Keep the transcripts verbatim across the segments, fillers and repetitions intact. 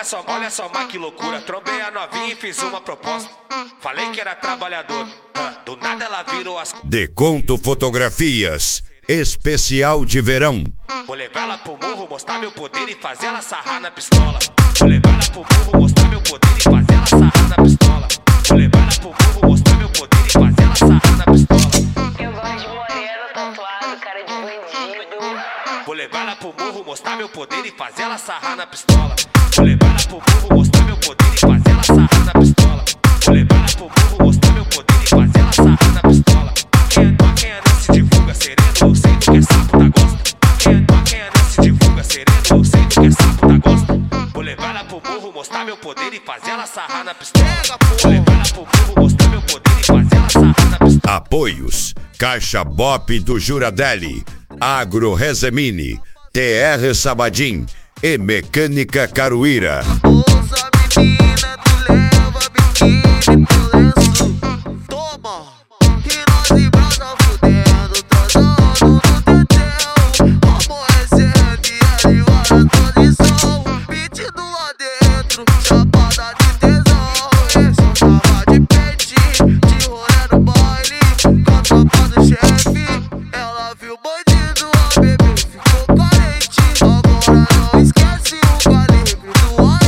olha só, olha só, mas que loucura. Trombei a novinha e fiz uma proposta. Falei que era trabalhador, do nada ela virou as... Deconto Fotografias, especial de verão. Vou levar ela pro morro, mostrar meu poder e fazer ela sarrar na pistola. Vou levar ela pro morro, mostrar meu poder e fazer ela sarrar na pistola. Vou levar ela pro morro, mostrar meu poder e fazer ela sarrar na pistola. Eu gosto de moreno, tatuado, cara de bandido. Vou levar ela pro morro, mostrar meu poder e fazer ela sarrar na pistola. Vou levar ela pro morro, mostrar meu poder e fazer ela sarrar na pistola. Vou levar ela pro morro, mostrar meu poder e fazer ela sarrar na pistola. Quem é, quem é não se divulga sereno, eu sei do que é sapo da gosta. Quem é, quem é não se divulga sereno, eu sei do que é sapo da gosta. Vou levar ela pro morro, mostrar meu poder e fazer ela sarrar na pistola. Vou levar ela pro morro, mostrar meu poder e fazer ela sarrar na pistola. Apoios: Caixa Bop do Juradelli, Agro Rezemini, T R Sabadim e Mecânica Caruíra. Ouça, menina, tu leva biquíni pro lenço. Toma, que nós embrasa fudendo, transando no tetel. Aborrecendo e animada condição. Metido lá dentro, chapada de tesão. Esse eu tava de peitinho, de rolê no baile. Com a tropa do chefe, ela viu o bandido, a bebê ficou carente. Agora não esquece o calibre do A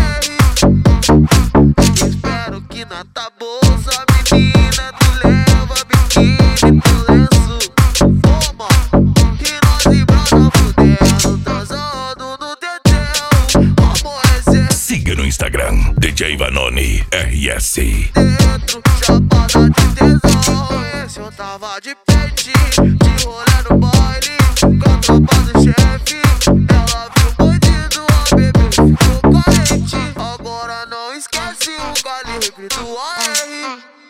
R. Espero que na tua bolsa, menina, tu leva biquíni pro lenço. Toma, que nós embrasa fudendo, transando no tetel. Aborrecer Siga no Instagram, D J Vanoni R S. dentro, chapada de tesão. Esse eu tava de peitinho, de rolê no baile. Com a tropa do chefe, ela viu o bandido, a bebê ficou carente. Agora não esquece o calibre do A R.